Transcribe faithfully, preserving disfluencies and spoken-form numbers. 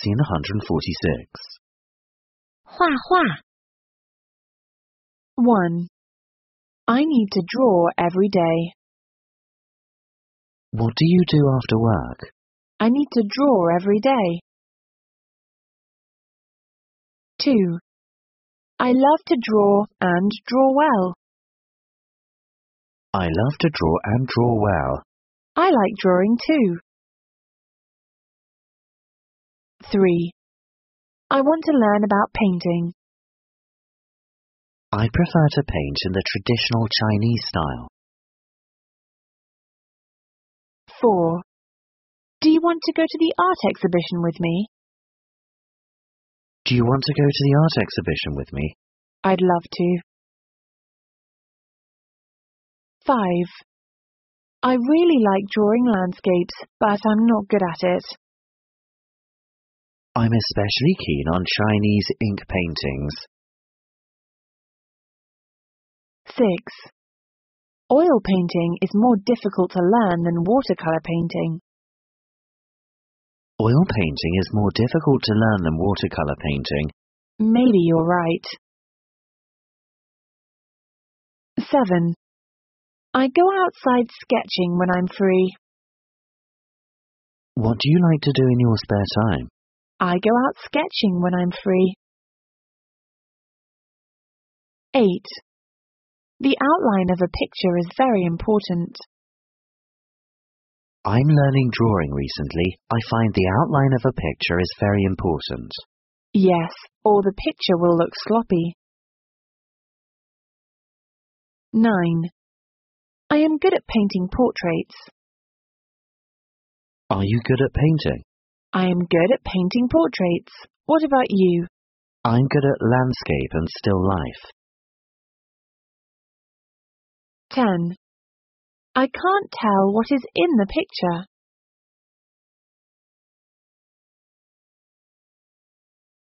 Scene one hundred forty-six. 画画 one. I need to draw every day. What do you do after work? I need to draw every day. two. I love to draw and draw well. I love to draw and draw well. I like drawing too. three. I want to learn about painting. I prefer to paint in the traditional Chinese style. four. Do you want to go to the art exhibition with me? Do you want to go to the art exhibition with me? I'd love to. five. I really like drawing landscapes, but I'm not good at it. I'm especially keen on Chinese ink paintings. six. Oil painting is more difficult to learn than watercolor painting. Oil painting is more difficult to learn than watercolor painting. Maybe you're right. seven. I go outside sketching when I'm free. What do you like to do in your spare time? I go out sketching when I'm free. eight. The outline of a picture is very important. I'm learning drawing recently. I find the outline of a picture is very important. Yes, or the picture will look sloppy. nine. I am good at painting portraits. Are you good at painting? I am good at painting portraits. What about you? I'm good at landscape and still life. ten. I can't tell what is in the picture.